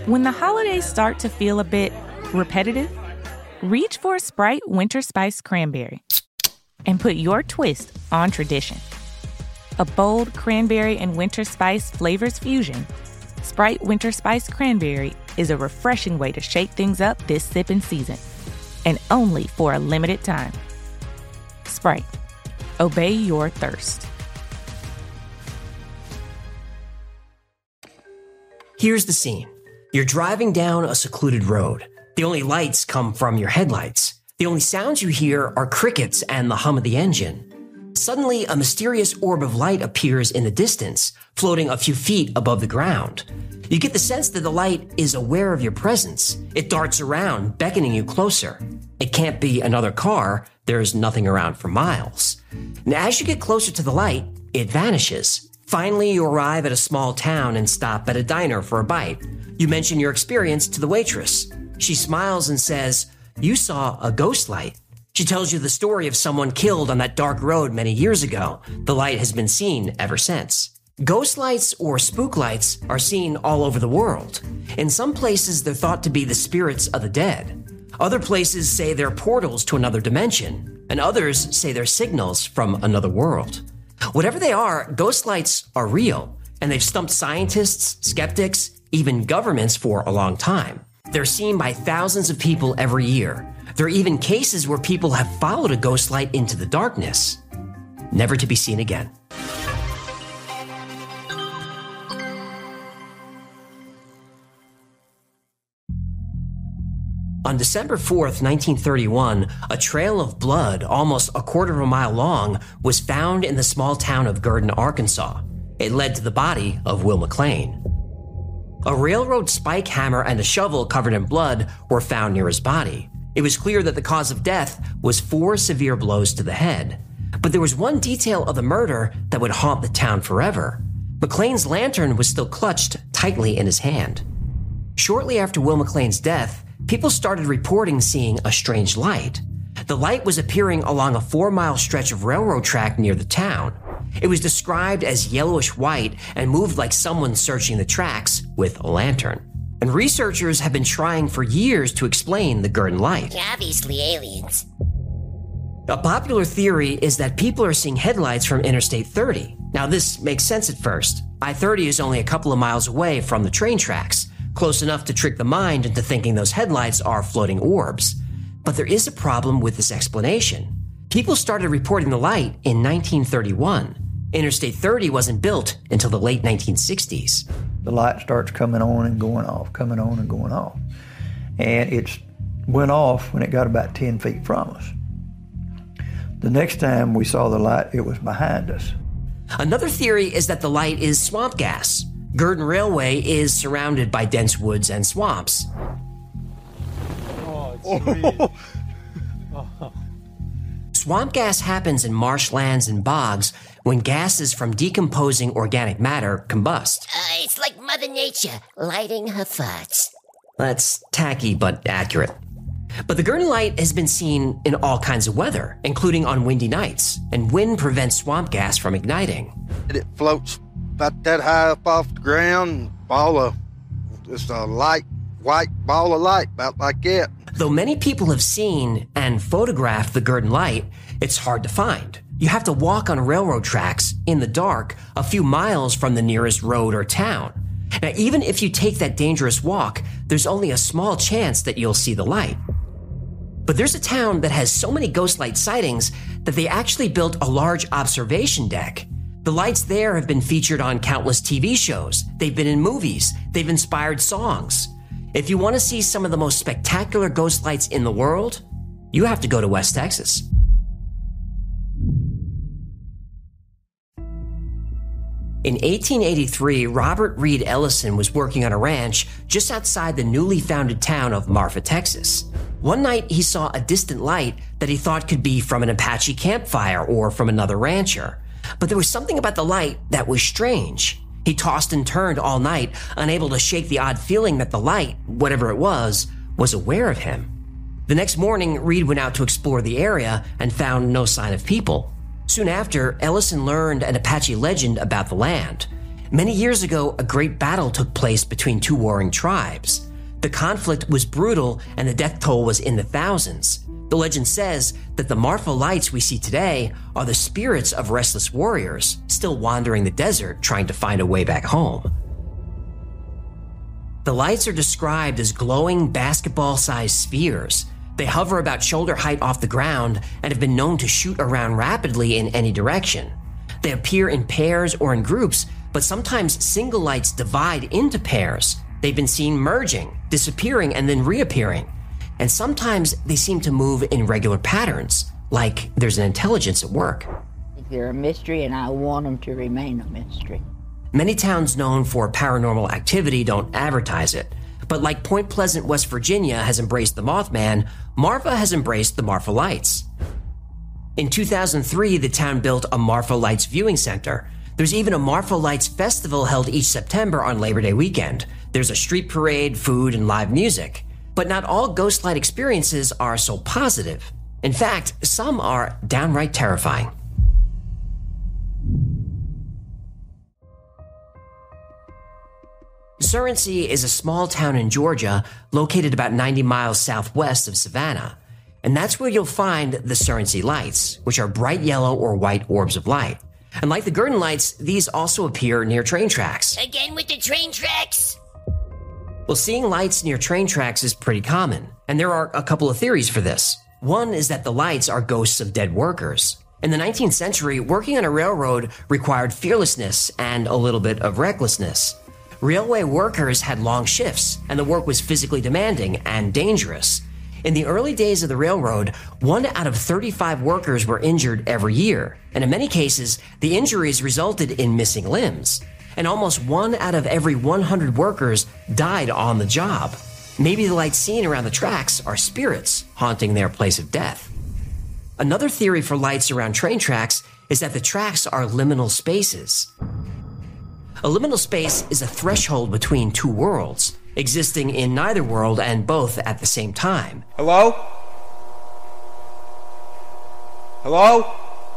When the holidays start to feel a bit repetitive, reach for a Sprite Winter Spice Cranberry and put your twist on tradition. A bold cranberry and winter spice flavors fusion, Sprite Winter Spice Cranberry is a refreshing way to shake things up this sipping season, and only for a limited time. Sprite. Obey your thirst. Here's the scene. You're driving down a secluded road. The only lights come from your headlights. The only sounds you hear are crickets and the hum of the engine. Suddenly, a mysterious orb of light appears in the distance, floating a few feet above the ground. You get the sense that the light is aware of your presence. It darts around, beckoning you closer. It can't be another car. There's nothing around for miles. And as you get closer to the light, it vanishes. Finally, you arrive at a small town and stop at a diner for a bite. You mention your experience to the waitress. She smiles and says, "You saw a ghost light." She tells you the story of someone killed on that dark road many years ago. The light has been seen ever since. Ghost lights or spook lights are seen all over the world. In some places, they're thought to be the spirits of the dead. Other places say they're portals to another dimension, and others say they're signals from another world. Whatever they are, ghost lights are real, and they've stumped scientists, skeptics, even governments for a long time. They're seen by thousands of people every year. There are even cases where people have followed a ghost light into the darkness, never to be seen again. On December 4th, 1931, a trail of blood almost a quarter of a mile long was found in the small town of Gurdon, Arkansas. It led to the body of Will McLean. A railroad spike hammer and a shovel covered in blood were found near his body. It was clear that the cause of death was 4 severe blows to the head. But there was one detail of the murder that would haunt the town forever. McLean's lantern was still clutched tightly in his hand. Shortly after Will McLean's death, people started reporting seeing a strange light. The light was appearing along a 4-mile stretch of railroad track near the town. It was described as yellowish white and moved like someone searching the tracks with a lantern. And researchers have been trying for years to explain the Gurdon light. Obviously aliens. A popular theory is that people are seeing headlights from Interstate 30. Now this makes sense at first. I-30 is only a couple of miles away from the train tracks, close enough to trick the mind into thinking those headlights are floating orbs. But there is a problem with this explanation. People started reporting the light in 1931. Interstate 30 wasn't built until the late 1960s. The light starts coming on and going off, coming on and going off. And it went off when it got about 10 feet from us. The next time we saw the light, it was behind us. Another theory is that the light is swamp gas. Gurdon Railway is surrounded by dense woods and swamps. Swamp gas happens in marshlands and bogs when gases from decomposing organic matter combust. It's like Mother Nature lighting her farts. That's tacky but accurate. But the Gurdon light has been seen in all kinds of weather, including on windy nights, and wind prevents swamp gas from igniting. It floats about that high up off the ground, just a light, white ball of light, about like that. Though many people have seen and photographed the Gurdon light, it's hard to find. You have to walk on railroad tracks in the dark a few miles from the nearest road or town. Now, even if you take that dangerous walk, there's only a small chance that you'll see the light. But there's a town that has so many ghost light sightings that they actually built a large observation deck. The lights there have been featured on countless TV shows. They've been in movies. They've inspired songs. If you want to see some of the most spectacular ghost lights in the world, you have to go to West Texas. In 1883, Robert Reed Ellison was working on a ranch just outside the newly founded town of Marfa, Texas. One night, he saw a distant light that he thought could be from an Apache campfire or from another rancher. But there was something about the light that was strange. He tossed and turned all night, unable to shake the odd feeling that the light, whatever it was aware of him. The next morning, Reed went out to explore the area and found no sign of people. Soon after, Ellison learned an Apache legend about the land. Many years ago, a great battle took place between two warring tribes. The conflict was brutal and the death toll was in the thousands. The legend says that the Marfa lights we see today are the spirits of restless warriors still wandering the desert trying to find a way back home. The lights are described as glowing basketball-sized spheres. They hover about shoulder height off the ground and have been known to shoot around rapidly in any direction. They appear in pairs or in groups, but sometimes single lights divide into pairs. They've been seen merging, disappearing, and then reappearing. And sometimes they seem to move in regular patterns, like there's an intelligence at work. They're a mystery, and I want them to remain a mystery. Many towns known for paranormal activity don't advertise it. But like Point Pleasant, West Virginia has embraced the Mothman, Marfa has embraced the Marfa Lights. In 2003, the town built a Marfa Lights viewing center. There's even a Marfa Lights festival held each September on Labor Day weekend. There's a street parade, food, and live music. But not all ghost light experiences are so positive. In fact, some are downright terrifying. Surrency is a small town in Georgia located about 90 miles southwest of Savannah. And that's where you'll find the Surrency Lights, which are bright yellow or white orbs of light. And like the Girton Lights, these also appear near train tracks. Again with the train tracks? Well, seeing lights near train tracks is pretty common, and there are a couple of theories for this. One is that the lights are ghosts of dead workers. In the 19th century, working on a railroad required fearlessness and a little bit of recklessness. Railway workers had long shifts, and the work was physically demanding and dangerous. In the early days of the railroad, 1 out of 35 workers were injured every year, and in many cases, the injuries resulted in missing limbs. And almost 1 out of every 100 workers died on the job. Maybe the lights seen around the tracks are spirits haunting their place of death. Another theory for lights around train tracks is that the tracks are liminal spaces. A liminal space is a threshold between two worlds, existing in neither world and both at the same time. Hello? Hello?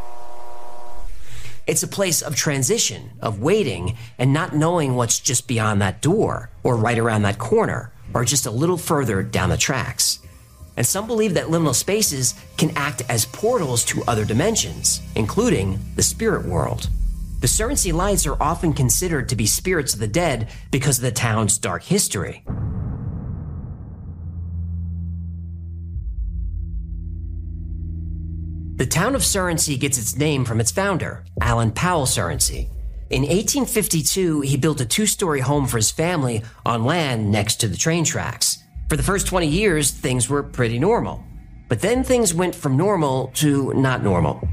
It's a place of transition, of waiting, and not knowing what's just beyond that door, or right around that corner, or just a little further down the tracks. And some believe that liminal spaces can act as portals to other dimensions, including the spirit world. The Surrency Lights are often considered to be spirits of the dead because of the town's dark history. The town of Surrency gets its name from its founder, Alan Powell Surrency. In 1852, he built a 2-story home for his family on land next to the train tracks. For the first 20 years, things were pretty normal. But then things went from normal to not normal.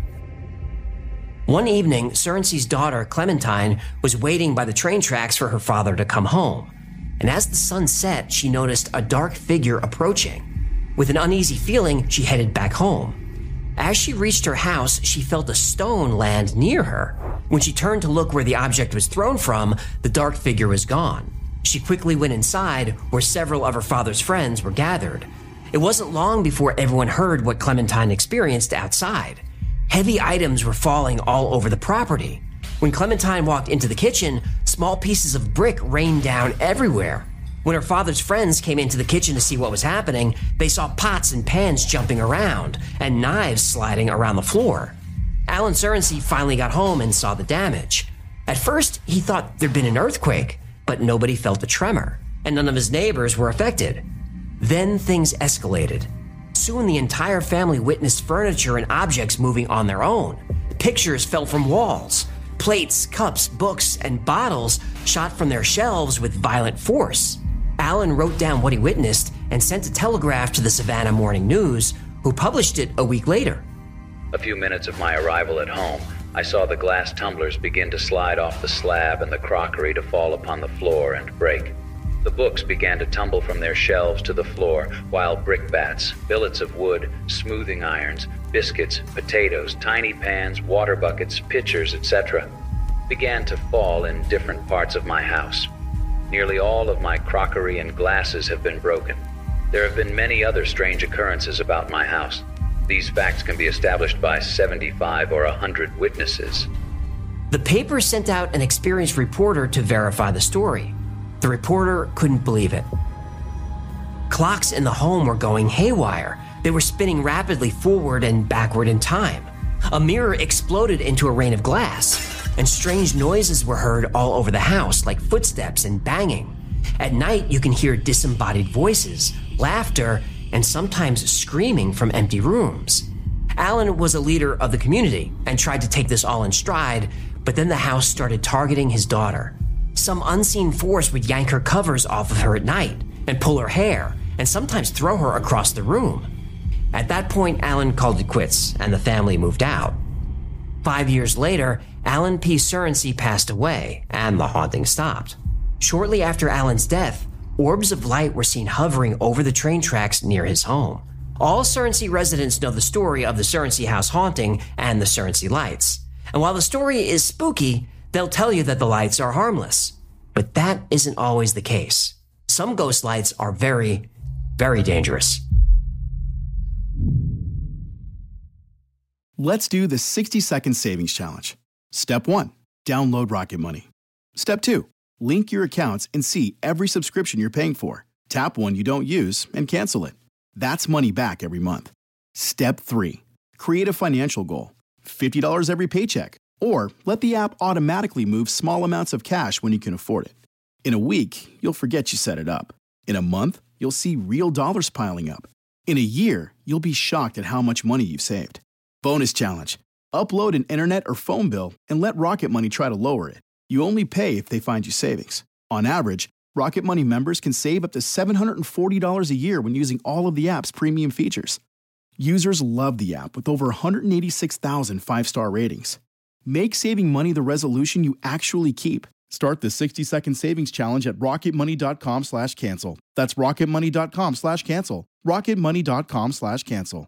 One evening, Surrency's daughter, Clementine, was waiting by the train tracks for her father to come home. And as the sun set, she noticed a dark figure approaching. With an uneasy feeling, she headed back home. As she reached her house, she felt a stone land near her. When she turned to look where the object was thrown from, the dark figure was gone. She quickly went inside, where several of her father's friends were gathered. It wasn't long before everyone heard what Clementine experienced outside. Heavy items were falling all over the property. When Clementine walked into the kitchen, small pieces of brick rained down everywhere. When her father's friends came into the kitchen to see what was happening, they saw pots and pans jumping around and knives sliding around the floor. Alan Surrency finally got home and saw the damage. At first, he thought there'd been an earthquake, but nobody felt a tremor, and none of his neighbors were affected. Then things escalated. Soon the entire family witnessed furniture and objects moving on their own. Pictures fell from walls. Plates, cups, books, and bottles shot from their shelves with violent force. Alan wrote down what he witnessed and sent a telegraph to the Savannah Morning News, who published it a week later. A few minutes of my arrival at home, I saw the glass tumblers begin to slide off the slab and the crockery to fall upon the floor and break. The books began to tumble from their shelves to the floor, while brickbats, billets of wood, smoothing irons, biscuits, potatoes, tiny pans, water buckets, pitchers, etc., began to fall in different parts of my house. Nearly all of my crockery and glasses have been broken. There have been many other strange occurrences about my house. These facts can be established by 75 or 100 witnesses. The paper sent out an experienced reporter to verify the story. The reporter couldn't believe it. Clocks in the home were going haywire. They were spinning rapidly forward and backward in time. A mirror exploded into a rain of glass, and strange noises were heard all over the house, like footsteps and banging. At night, you can hear disembodied voices, laughter, and sometimes screaming from empty rooms. Alan was a leader of the community and tried to take this all in stride, but then the house started targeting his daughter. Some unseen force would yank her covers off of her at night and pull her hair and sometimes throw her across the room. At that point, Alan called it quits and the family moved out. 5 years later, Alan P. Surrency passed away and the haunting stopped. Shortly after Alan's death, orbs of light were seen hovering over the train tracks near his home. All Surrency residents know the story of the Surrency house haunting and the Surrency lights. And while the story is spooky, they'll tell you that the lights are harmless. But that isn't always the case. Some ghost lights are very, very dangerous. Let's do the 60-second savings challenge. Step 1, download Rocket Money. Step 2, link your accounts and see every subscription you're paying for. Tap one you don't use and cancel it. That's money back every month. Step 3, create a financial goal. $50 every paycheck. Or let the app automatically move small amounts of cash when you can afford it. In a week, you'll forget you set it up. In a month, you'll see real dollars piling up. In a year, you'll be shocked at how much money you've saved. Bonus challenge. Upload an internet or phone bill and let Rocket Money try to lower it. You only pay if they find you savings. On average, Rocket Money members can save up to $740 a year when using all of the app's premium features. Users love the app with over 186,000 five-star ratings. Make saving money the resolution you actually keep. Start the 60-second savings challenge at rocketmoney.com/cancel. That's rocketmoney.com/cancel. rocketmoney.com/cancel.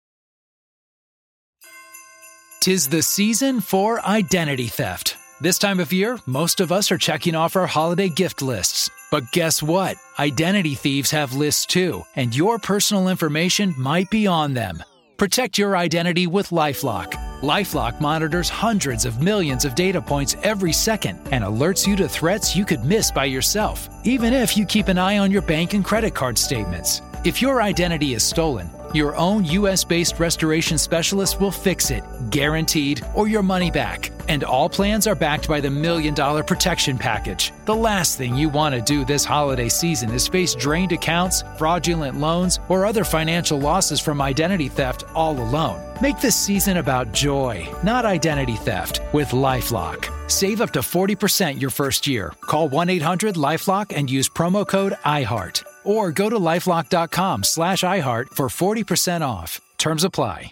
'Tis the season for identity theft. This time of year, most of us are checking off our holiday gift lists. But guess what? Identity thieves have lists too, and your personal information might be on them. Protect your identity with LifeLock. LifeLock monitors hundreds of millions of data points every second and alerts you to threats you could miss by yourself, even if you keep an eye on your bank and credit card statements. If your identity is stolen, your own U.S.-based restoration specialist will fix it, guaranteed, or your money back. And all plans are backed by the $1 Million Protection Package. The last thing you want to do this holiday season is face drained accounts, fraudulent loans, or other financial losses from identity theft all alone. Make this season about joy, not identity theft, with LifeLock. Save up to 40% your first year. Call 1-800-LifeLock and use promo code IHEART. Or go to LifeLock.com/iHeart for 40% off. Terms apply.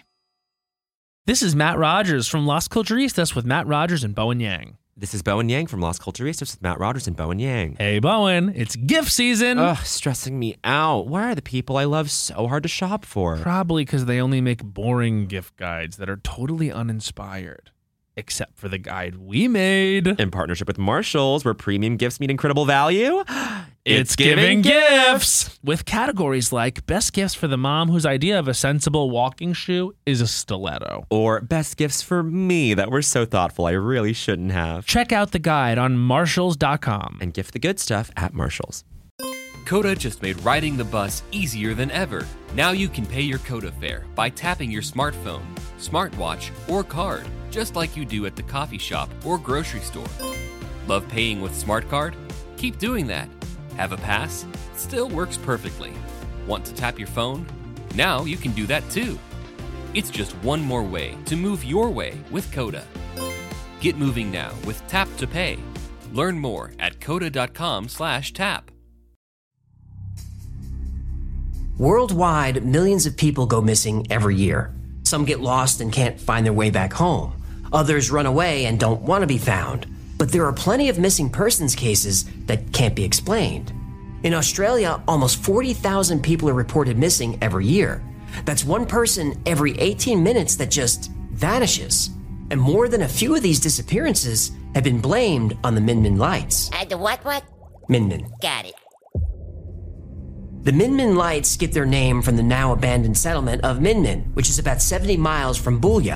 This is Matt Rogers from Las Culturistas with Matt Rogers and Bowen Yang. This is Bowen Yang from Las Culturistas with Matt Rogers and Bowen Yang. Hey, Bowen, it's gift season. Ugh, stressing me out. Why are the people I love so hard to shop for? Probably because they only make boring gift guides that are totally uninspired. Except for the guide we made. In partnership with Marshalls, where premium gifts meet incredible value. It's giving gifts! With categories like best gifts for the mom whose idea of a sensible walking shoe is a stiletto. Or best gifts for me that were so thoughtful I really shouldn't have. Check out the guide on Marshalls.com. And gift the good stuff at Marshalls. Coda just made riding the bus easier than ever. Now you can pay your Coda fare by tapping your smartphone, smartwatch, or card, just like you do at the coffee shop or grocery store. Love paying with Smart Card? Keep doing that. Have a pass? Still works perfectly. Want to tap your phone? Now you can do that too. It's just one more way to move your way with Coda. Get moving now with Tap to Pay. Learn more at coda.com/tap. Worldwide, millions of people go missing every year. Some get lost and can't find their way back home. Others run away and don't want to be found. But there are plenty of missing persons cases that can't be explained. In Australia, almost 40,000 people are reported missing every year. That's one person every 18 minutes that just vanishes. And more than a few of these disappearances have been blamed on the Min Min lights. The what? Min Min. Got it. The Min Min lights get their name from the now abandoned settlement of Min Min, which is about 70 miles from Booyah.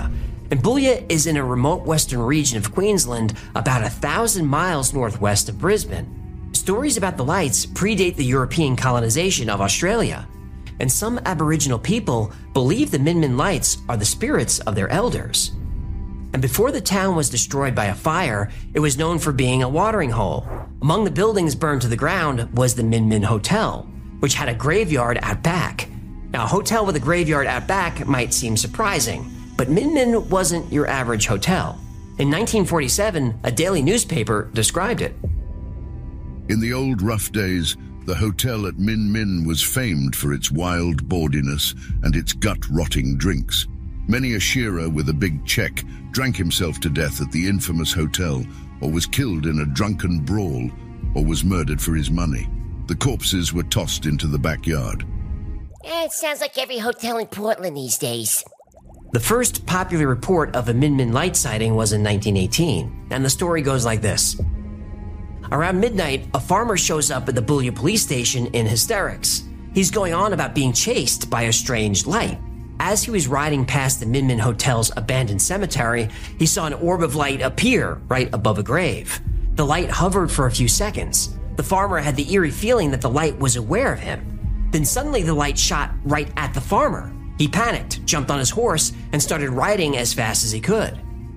And Boulia is in a remote western region of Queensland, about 1,000 miles northwest of Brisbane. Stories about the lights predate the European colonization of Australia, and some Aboriginal people believe the Min Min lights are the spirits of their elders. And before the town was destroyed by a fire, it was known for being a watering hole. Among the buildings burned to the ground was the Min Min Hotel, which had a graveyard out back. Now, a hotel with a graveyard out back might seem surprising, but Min Min wasn't your average hotel. In 1947, a daily newspaper described it. In the old rough days, the hotel at Min Min was famed for its wild bawdiness and its gut-rotting drinks. Many a shearer with a big cheque drank himself to death at the infamous hotel, or was killed in a drunken brawl, or was murdered for his money. The corpses were tossed into the backyard. It sounds like every hotel in Portland these days. The first popular report of a Min Min light sighting was in 1918, and the story goes like this. Around midnight, a farmer shows up at the Boulia police station in hysterics. He's going on about being chased by a strange light. As he was riding past the Min Min Hotel's abandoned cemetery, he saw an orb of light appear right above a grave. The light hovered for a few seconds. The farmer had the eerie feeling that the light was aware of him. Then suddenly the light shot right at the farmer. He panicked, jumped on his horse, and started riding as fast as he could.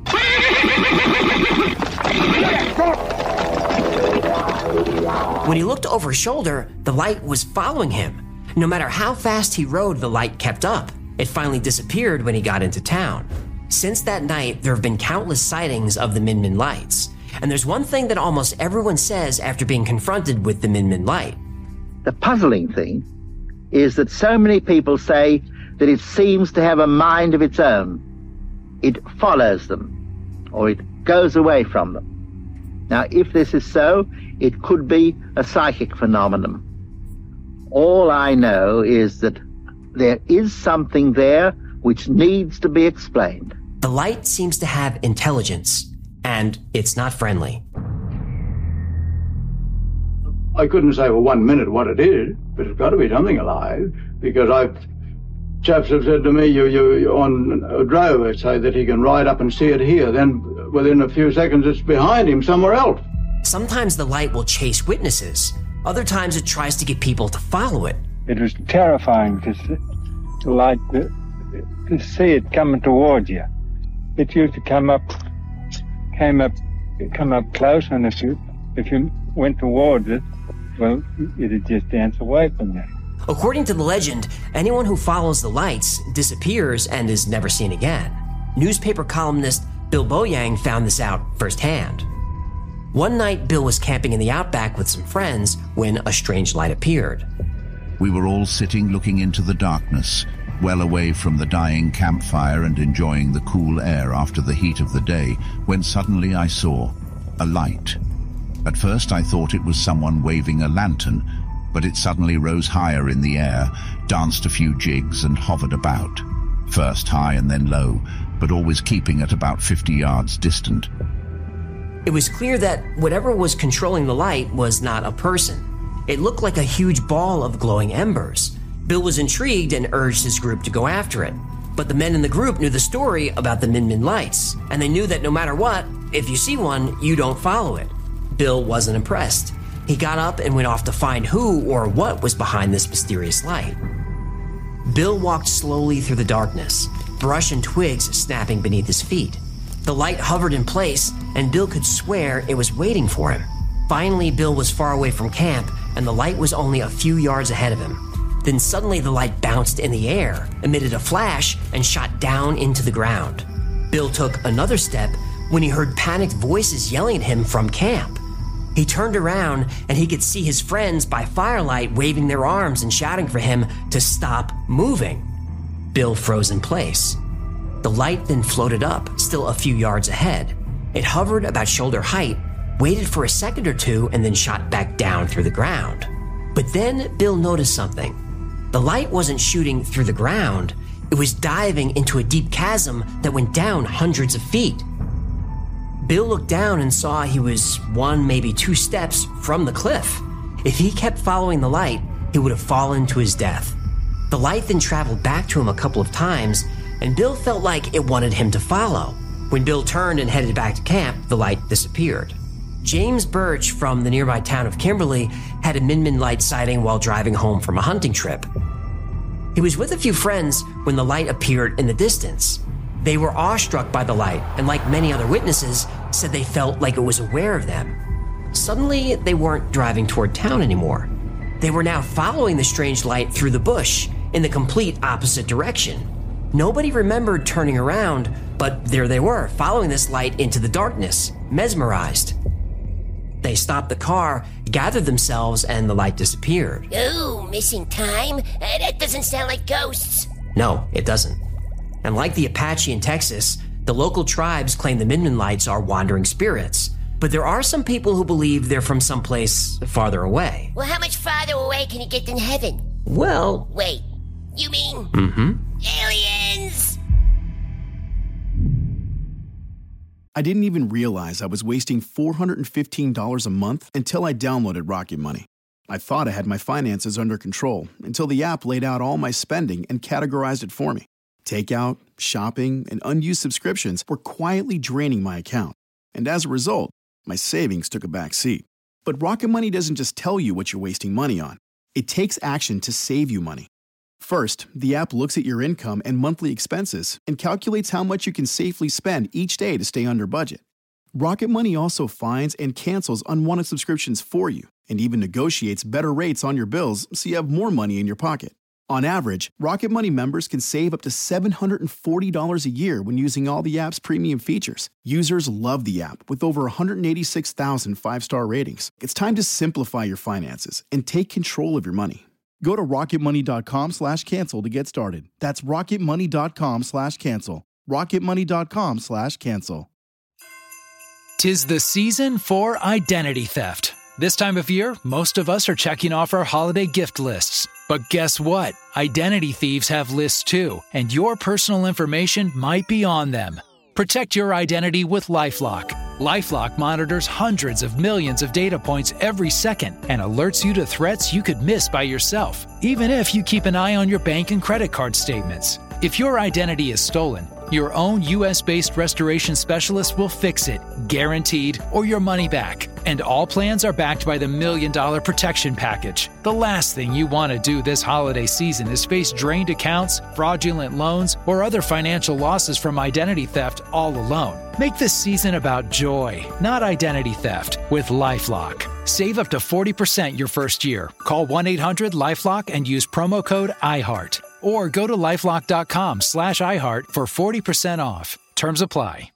When he looked over his shoulder, the light was following him. No matter how fast he rode, the light kept up. It finally disappeared when he got into town. Since that night, there have been countless sightings of the Min Min lights. And there's one thing that almost everyone says after being confronted with the Min Min light. The puzzling thing is that so many people say that it seems to have a mind of its own. It follows them, or it goes away from them. Now, if this is so, it could be a psychic phenomenon. All I know is that there is something there which needs to be explained. The light seems to have intelligence, and it's not friendly. I couldn't say for 1 minute what it is, but it's got to be something alive, because chaps have said to me, you're on a drover, say that he can ride up and see it here, then within a few seconds it's behind him somewhere else. Sometimes the light will chase witnesses. Other times it tries to get people to follow it. It was terrifying to see it coming towards you. It used to come up close, and if you went towards it, well, it'd just dance away from you. According to the legend, anyone who follows the lights disappears and is never seen again. Newspaper columnist Bill Boyang found this out firsthand. One night, Bill was camping in the outback with some friends when a strange light appeared. We were all sitting looking into the darkness, well away from the dying campfire and enjoying the cool air after the heat of the day, when suddenly I saw a light. At first I thought it was someone waving a lantern, but it suddenly rose higher in the air, danced a few jigs and hovered about, first high and then low, but always keeping at about 50 yards distant. It was clear that whatever was controlling the light was not a person. It looked like a huge ball of glowing embers. Bill was intrigued and urged his group to go after it. But the men in the group knew the story about the Min Min lights, and they knew that no matter what, if you see one, you don't follow it. Bill wasn't impressed. He got up and went off to find who or what was behind this mysterious light. Bill walked slowly through the darkness, brush and twigs snapping beneath his feet. The light hovered in place, and Bill could swear it was waiting for him. Finally, Bill was far away from camp, and the light was only a few yards ahead of him. Then suddenly the light bounced in the air, emitted a flash, and shot down into the ground. Bill took another step when he heard panicked voices yelling at him from camp. He turned around, and he could see his friends by firelight waving their arms and shouting for him to stop moving. Bill froze in place. The light then floated up, still a few yards ahead. It hovered about shoulder height, waited for a second or two, and then shot back down through the ground. But then Bill noticed something. The light wasn't shooting through the ground. It was diving into a deep chasm that went down hundreds of feet. Bill looked down and saw he was 1, maybe 2 steps from the cliff. If he kept following the light, he would have fallen to his death. The light then traveled back to him a couple of times, and Bill felt like it wanted him to follow. When Bill turned and headed back to camp, the light disappeared. James Birch from the nearby town of Kimberly had a Min-Min light sighting while driving home from a hunting trip. He was with a few friends when the light appeared in the distance. They were awestruck by the light, and like many other witnesses, said they felt like it was aware of them. Suddenly, they weren't driving toward town anymore. They were now following the strange light through the bush in the complete opposite direction. Nobody remembered turning around, but there they were, following this light into the darkness, mesmerized. They stopped the car, gathered themselves, and the light disappeared. Oh, missing time? That doesn't sound like ghosts. No, it doesn't. And like the Apache in Texas, the local tribes claim the Min-Min lights are wandering spirits. But there are some people who believe they're from someplace farther away. Well, how much farther away can you get than heaven? Well... Wait, you mean... aliens? I didn't even realize I was wasting $415 a month until I downloaded Rocket Money. I thought I had my finances under control until the app laid out all my spending and categorized it for me. Takeout, shopping, and unused subscriptions were quietly draining my account. And as a result, my savings took a back seat. But Rocket Money doesn't just tell you what you're wasting money on. It takes action to save you money. First, the app looks at your income and monthly expenses and calculates how much you can safely spend each day to stay under budget. Rocket Money also finds and cancels unwanted subscriptions for you and even negotiates better rates on your bills so you have more money in your pocket. On average, Rocket Money members can save up to $740 a year when using all the app's premium features. Users love the app with over 186,000 five-star ratings. It's time to simplify your finances and take control of your money. Go to rocketmoney.com/cancel to get started. That's rocketmoney.com/cancel. rocketmoney.com/cancel. 'Tis the season for identity theft. This time of year, most of us are checking off our holiday gift lists. But guess what? Identity thieves have lists too, and your personal information might be on them. Protect your identity with LifeLock. LifeLock monitors hundreds of millions of data points every second and alerts you to threats you could miss by yourself, even if you keep an eye on your bank and credit card statements. If your identity is stolen, your own U.S.-based restoration specialist will fix it, guaranteed, or your money back. And all plans are backed by the $1 Million Protection Package. The last thing you want to do this holiday season is face drained accounts, fraudulent loans, or other financial losses from identity theft all alone. Make this season about joy, not identity theft, with LifeLock. Save up to 40% your first year. Call 1-800-LifeLock and use promo code IHEART. Or go to LifeLock.com/iHeart for 40% off. Terms apply.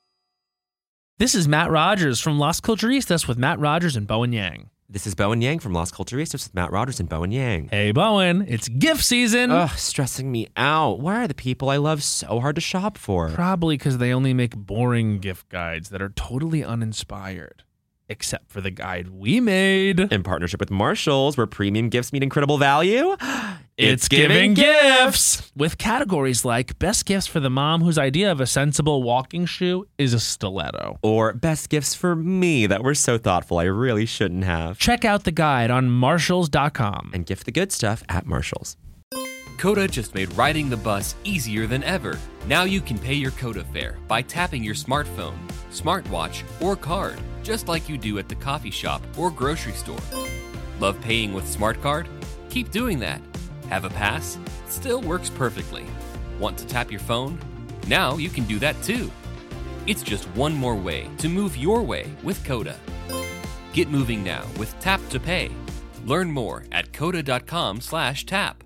This is Matt Rogers from Las Culturistas with Matt Rogers and Bowen Yang. This is Bowen Yang from Las Culturistas with Matt Rogers and Bowen Yang. Hey, Bowen, it's gift season. Ugh, stressing me out. Why are the people I love so hard to shop for? Probably because they only make boring gift guides that are totally uninspired. Except for the guide we made. In partnership with Marshalls, where premium gifts meet incredible value. It's giving gifts! With categories like best gifts for the mom whose idea of a sensible walking shoe is a stiletto. Or best gifts for me that were so thoughtful I really shouldn't have. Check out the guide on Marshalls.com. And gift the good stuff at Marshalls. Coda just made riding the bus easier than ever. Now you can pay your Coda fare by tapping your smartphone, smartwatch, or card, just like you do at the coffee shop or grocery store. Love paying with Smart Card? Keep doing that. Have a pass? Still works perfectly. Want to tap your phone? Now you can do that too. It's just one more way to move your way with Coda. Get moving now with Tap to Pay. Learn more at coda.com/tap.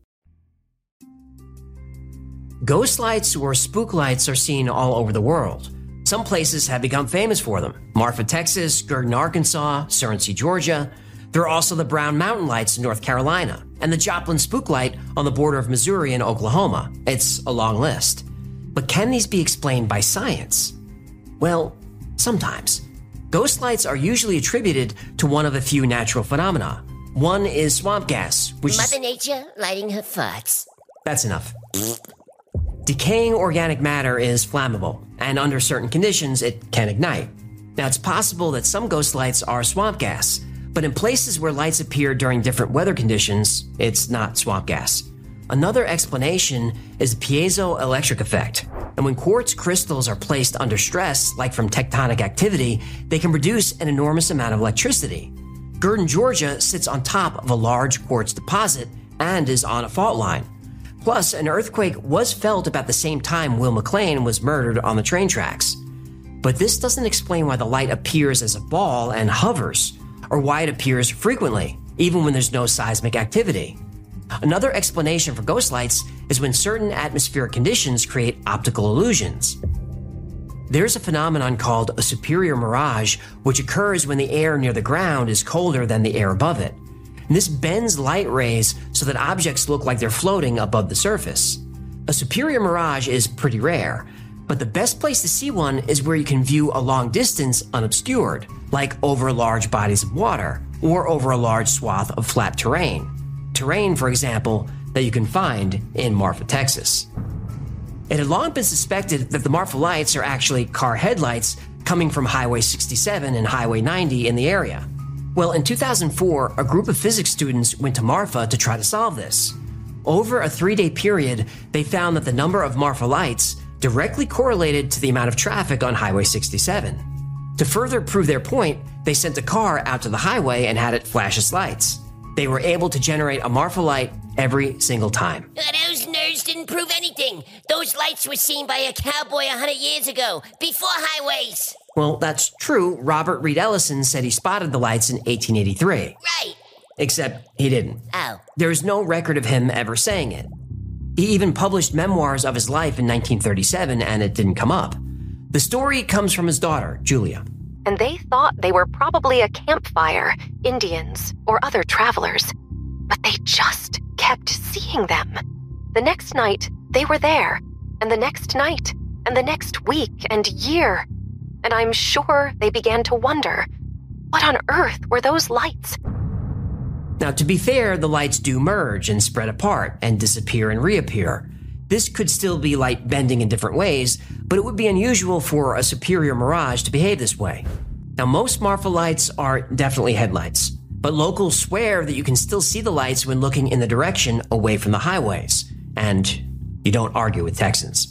Ghost lights or spook lights are seen all over the world. Some places have become famous for them. Marfa, Texas, Girton, Arkansas, Surrey, Georgia. There are also the Brown Mountain Lights in North Carolina and the Joplin Spook Light on the border of Missouri and Oklahoma. It's a long list. But can these be explained by science? Well, sometimes. Ghost lights are usually attributed to one of a few natural phenomena. One is swamp gas, which Mother Nature lighting her farts. That's enough. Decaying organic matter is flammable, and under certain conditions, it can ignite. Now, it's possible that some ghost lights are swamp gas, but in places where lights appear during different weather conditions, it's not swamp gas. Another explanation is the piezoelectric effect. And when quartz crystals are placed under stress, like from tectonic activity, they can produce an enormous amount of electricity. Gurdon, Georgia sits on top of a large quartz deposit and is on a fault line. Plus, an earthquake was felt about the same time Will McLean was murdered on the train tracks. But this doesn't explain why the light appears as a ball and hovers, or why it appears frequently, even when there's no seismic activity. Another explanation for ghost lights is when certain atmospheric conditions create optical illusions. There's a phenomenon called a superior mirage, which occurs when the air near the ground is colder than the air above it. And this bends light rays so that objects look like they're floating above the surface. A superior mirage is pretty rare, but the best place to see one is where you can view a long distance unobscured, like over large bodies of water or over a large swath of flat terrain. Terrain, for example, that you can find in Marfa, Texas. It had long been suspected that the Marfa lights are actually car headlights coming from Highway 67 and Highway 90 in the area. Well, in 2004, a group of physics students went to Marfa to try to solve this. Over a 3-day period, they found that the number of Marfa lights directly correlated to the amount of traffic on Highway 67. To further prove their point, they sent a car out to the highway and had it flash its lights. They were able to generate a Marfa light every single time. Those nerds didn't prove anything. Those lights were seen by a cowboy 100 years ago, before highways. Well, that's true. Robert Reed Ellison said he spotted the lights in 1883. Right. Except he didn't. Oh. There's no record of him ever saying it. He even published memoirs of his life in 1937, and it didn't come up. The story comes from his daughter, Julia. And they thought they were probably a campfire, Indians, or other travelers. But they just kept seeing them. The next night, they were there. And the next night, and the next week and year. And I'm sure they began to wonder, what on earth were those lights? Now, to be fair, the lights do merge and spread apart and disappear and reappear. This could still be light bending in different ways, but it would be unusual for a superior mirage to behave this way. Now, most Marfa lights are definitely headlights, but locals swear that you can still see the lights when looking in the direction away from the highways, and you don't argue with Texans.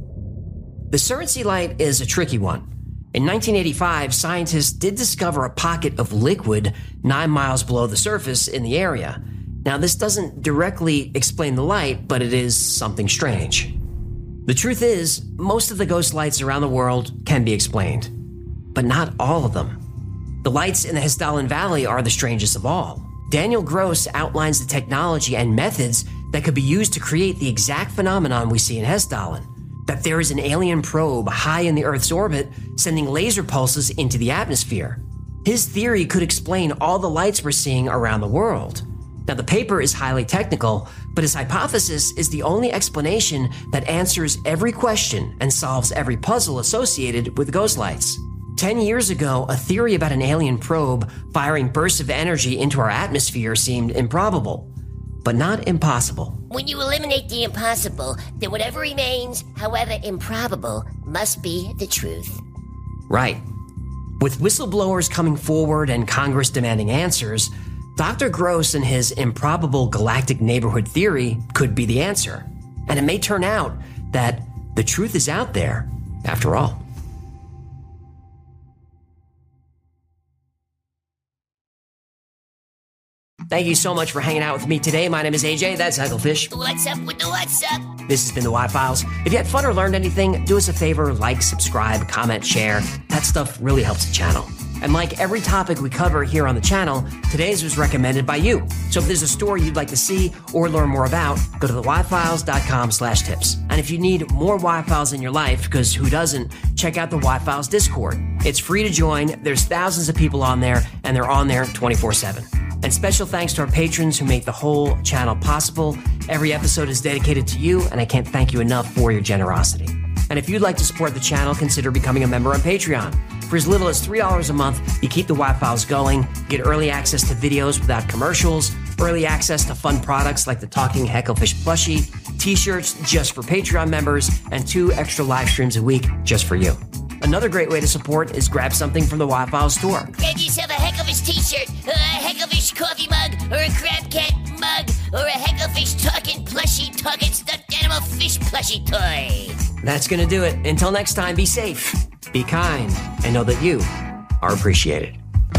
The Surtsey light is a tricky one. In 1985, scientists did discover a pocket of liquid 9 miles below the surface in the area. Now, this doesn't directly explain the light, but it is something strange. The truth is, most of the ghost lights around the world can be explained, but not all of them. The lights in the Hessdalen Valley are the strangest of all. Daniel Gross outlines the technology and methods that could be used to create the exact phenomenon we see in Hessdalen. That there is an alien probe high in the Earth's orbit sending laser pulses into the atmosphere. His theory could explain all the lights we're seeing around the world. Now, the paper is highly technical, but his hypothesis is the only explanation that answers every question and solves every puzzle associated with ghost lights. 10 years ago, a theory about an alien probe firing bursts of energy into our atmosphere seemed improbable, but not impossible. When you eliminate the impossible, then whatever remains, however improbable, must be the truth. Right. With whistleblowers coming forward and Congress demanding answers, Dr. Gross and his improbable galactic neighborhood theory could be the answer. And it may turn out that the truth is out there, after all. Thank you so much for hanging out with me today. My name is AJ. That's Hecklefish. What's up with the what's up? This has been the Y-Files. If you had fun or learned anything, do us a favor, like, subscribe, comment, share. That stuff really helps the channel. And like every topic we cover here on the channel, today's was recommended by you. So if there's a story you'd like to see or learn more about, go to theyfiles.com/tips. And if you need more Y-Files in your life, because who doesn't, check out the Y-Files Discord. It's free to join. There's thousands of people on there, and they're on there 24/7. And special thanks to our patrons who make the whole channel possible. Every episode is dedicated to you, and I can't thank you enough for your generosity. And if you'd like to support the channel, consider becoming a member on Patreon. For as little as $3 a month, you keep the Y-Files going, get early access to videos without commercials, early access to fun products like the Talking Hecklefish plushie, t-shirts just for Patreon members, and 2 extra live streams a week just for you. Another great way to support is grab something from the Y-Files store. Grab yourself a Hecklefish t-shirt, or a Hecklefish coffee mug, or a Crab Cat mug, or a Hecklefish talking plushie fish plushie toy. That's gonna do it. Until next time, be safe, be kind, and know that you are appreciated.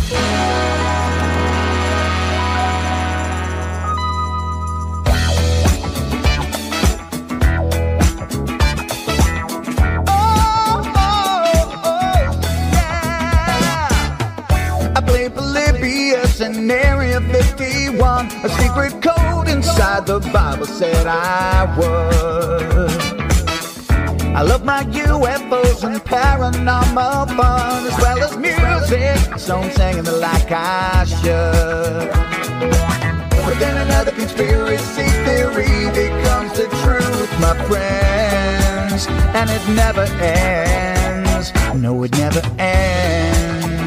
In Area 51, a secret code inside the Bible said I would. I love my UFOs and paranormal fun, as well as music, so I'm singing it like I should. But then another conspiracy theory becomes the truth, my friends, and it never ends. No, it never ends.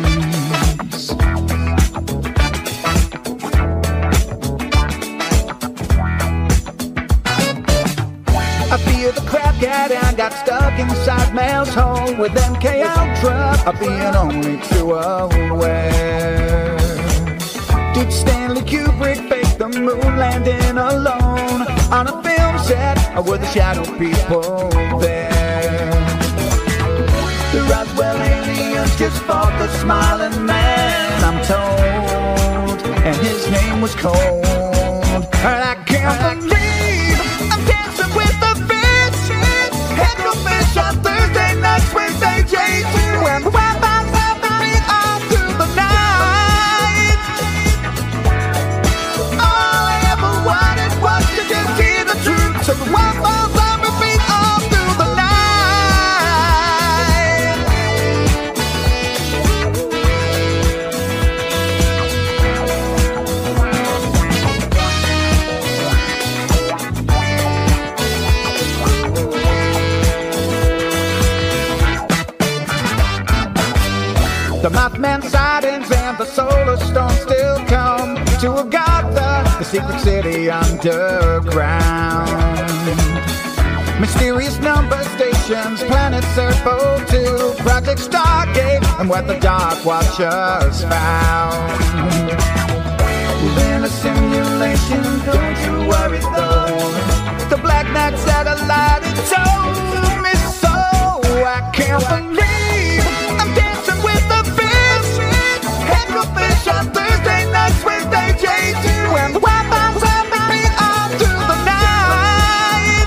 I fear the crap cat and got stuck inside Mel's hole with MK Ultra. I'm being only too aware. Did Stanley Kubrick fake the moon landing alone on a film set, or were the shadow people there? The Roswell aliens just fought the smiling man, I'm told, and his name was Cold. And I can't believe I'm dancing with the fish on Thursday nights, Wednesday, J2, and the Wi-Fi's helping me all through the night. All I ever wanted was to just hear the truth, so the Wi-Fi's on repeat all through the night. The Mothman sightings and the solar storm still come to Agartha, the secret city underground. Mysterious number stations, planet Serpo 2, Project Stargate, and what the Dark Watchers found. We're in a simulation, don't you worry though. The Black Knight satellite, it told me so. I can't believe I'm dancing with the fish on Thursday nights, Wednesday, J2, and the Wi-Fi's helping me all through the night.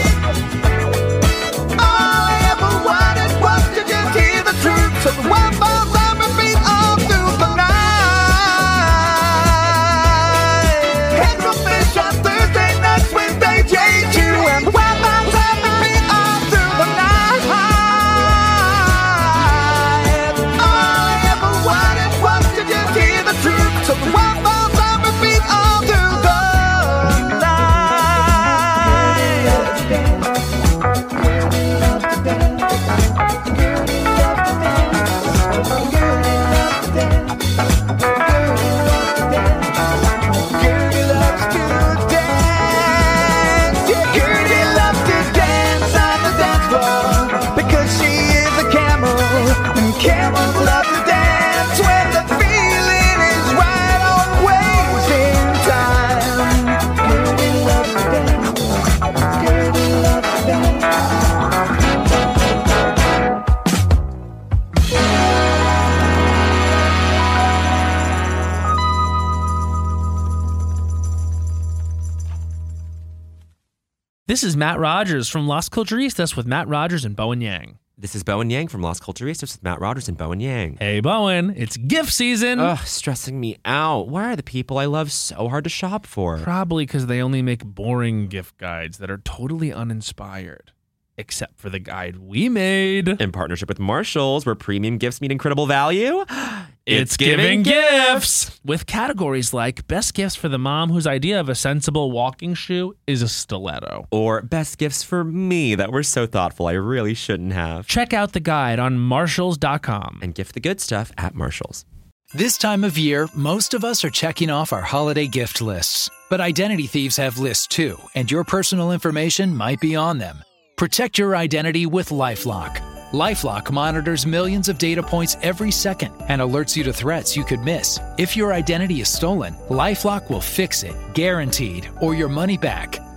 All I ever wanted was to just hear the truth, so the Wi-Fi's on repeat all through the night. Fish on Thursday nights, Wednesday, J2, and the Wi-Fi's helping me all through the night. So the Wi-Fi's on repeat all through the Gertie loves to dance. Yeah, Gertie loves to dance on the dance floor because she is a camel, and camels love to dance when the feeling is right. This is Matt Rogers from Las Culturistas with Matt Rogers and Bowen Yang. This is Bowen Yang from Las Culturistas with Matt Rogers and Bowen Yang. Hey, Bowen, it's gift season. Ugh, stressing me out. Why are the people I love so hard to shop for? Probably because they only make boring gift guides that are totally uninspired. Except for the guide we made. In partnership with Marshalls, where premium gifts meet incredible value. It's giving gifts! With categories like best gifts for the mom whose idea of a sensible walking shoe is a stiletto. Or best gifts for me that were so thoughtful I really shouldn't have. Check out the guide on Marshalls.com. And gift the good stuff at Marshalls. This time of year, most of us are checking off our holiday gift lists. But identity thieves have lists too, and your personal information might be on them. Protect your identity with LifeLock. LifeLock monitors millions of data points every second and alerts you to threats you could miss. If your identity is stolen, LifeLock will fix it, guaranteed, or your money back.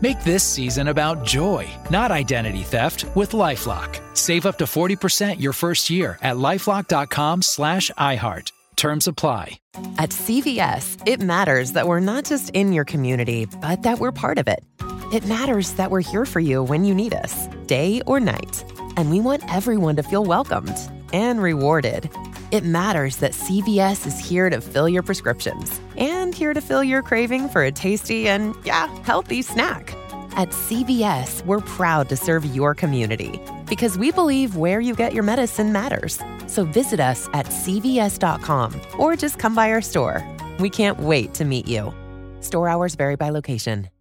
Make this season about joy, not identity theft, with LifeLock. Save up to 40% your first year at LifeLock.com/iHeart. Terms apply. At CVS, it matters that we're not just in your community, but that we're part of it. It matters that we're here for you when you need us, day or night. And we want everyone to feel welcomed and rewarded. It matters that CVS is here to fill your prescriptions and here to fill your craving for a tasty and, healthy snack. At CVS, we're proud to serve your community because we believe where you get your medicine matters. So visit us at cvs.com or just come by our store. We can't wait to meet you. Store hours vary by location.